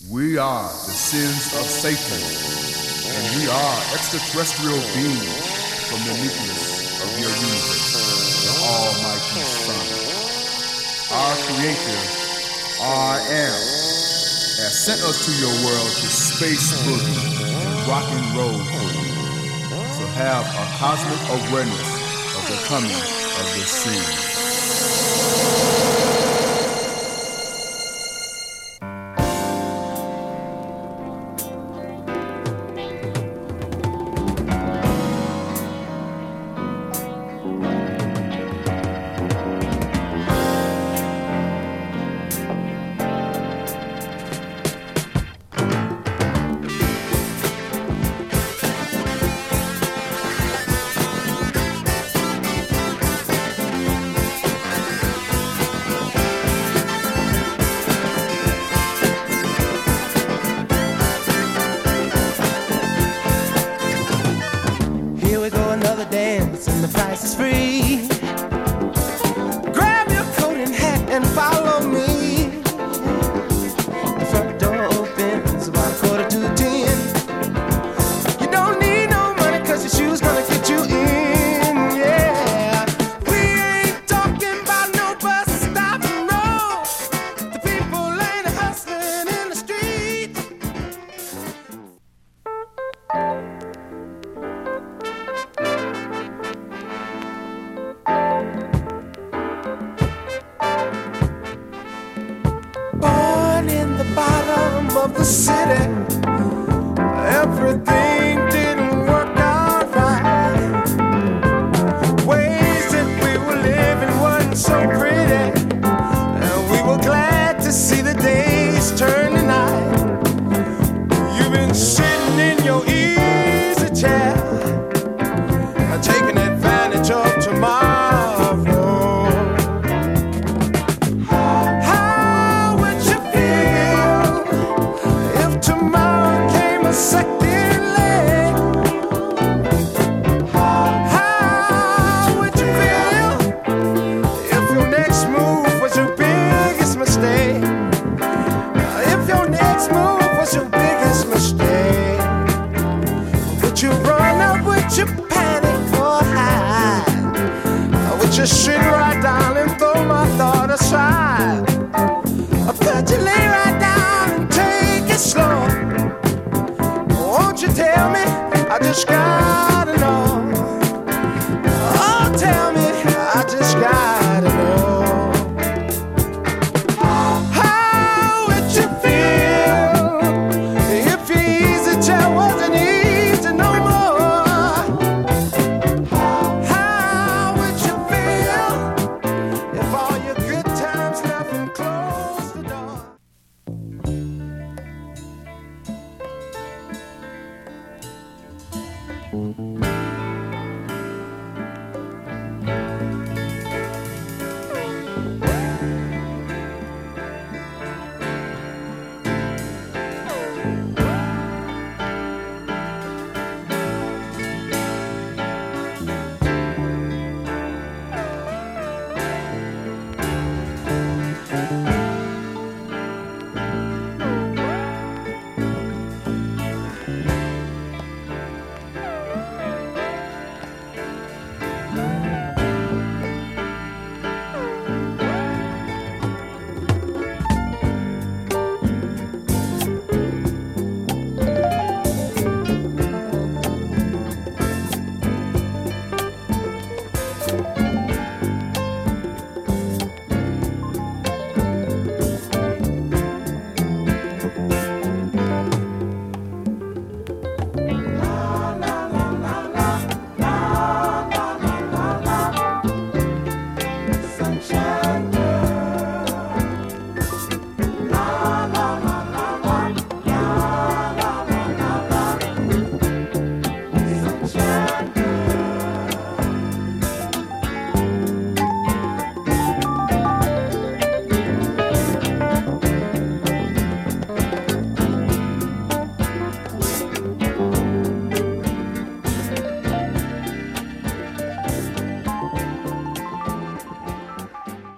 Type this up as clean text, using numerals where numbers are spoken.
We are the sins of Satan, and we are extraterrestrial beings from the nucleus of your universe, the Almighty Sun. Our Creator, I Am, has sent us to your world to space boogie and rock and roll for you. So have a cosmic awareness of the coming of the scene. Tell me, I just got